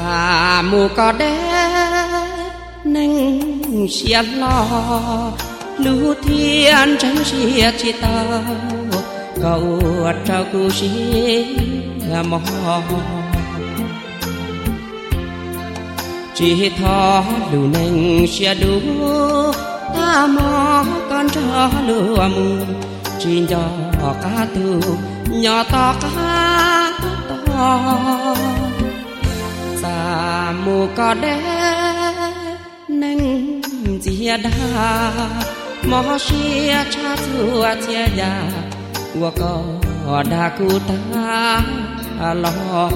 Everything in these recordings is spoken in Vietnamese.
xa mù có đế nâng xiết lo lưu thiên tránh xiết chi tao cầu trao cứu xiết mò chỉ thọ lưu nâng xiết đủ ta mò con cho lúa mù chỉ nhỏ cá tu nhỏ to cá to xa mù có đế nâng chia đa mò xia cha thua chia ya của có đa cụ ta lo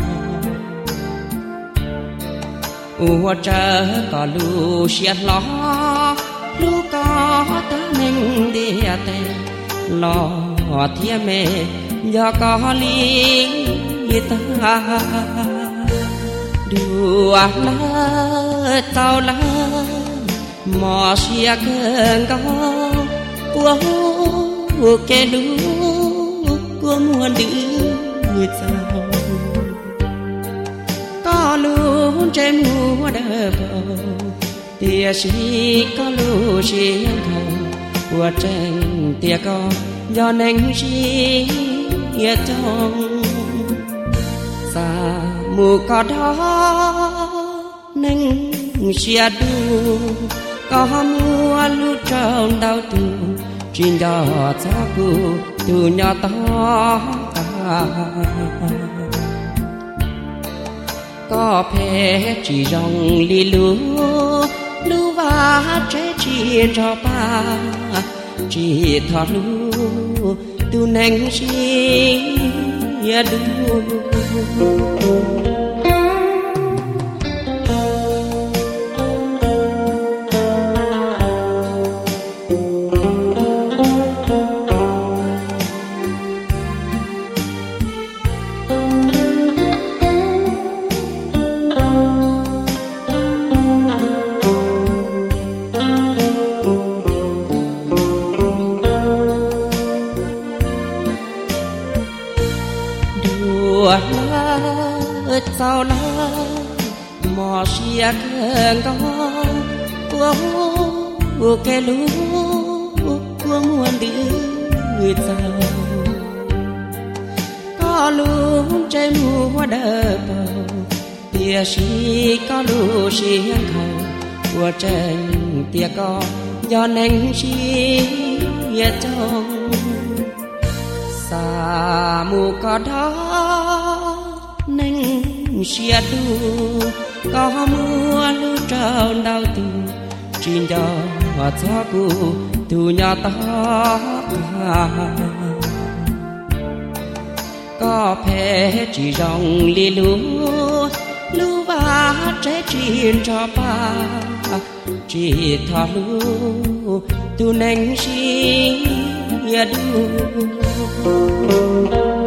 ua chờ có lu xiết lo lu có ta nâng địa tê lo thia mê do có lý ta đùa lơ tao lơ mò xia cơn có của kẻ lú của muôn đứa giàu có luôn trên mùa đời tia sĩ có lu xiên thầu của tranh tia có do nành chi nghĩa trong xa mù có đó nành xia đu có mua lu trong đau tu trên đó cho cu tu nhỏ to có phê chỉ rong li lu lu và trái chỉ cho ba chỉ thọ lu tu nành chi du sao la mò xia cơn có của kẻ lú của muôn đứa giàu có luôn trái mùa đời tia sĩ có lu xiên khẩu của tranh tia có do nành chi trong xa mù có đó nành xia đu có mưa lu trao đau tu trên đó cho cu tu nhỏ to có phê chỉ rong li lu lu và trái trên cho ba chỉ thọ lu tu nành xia đu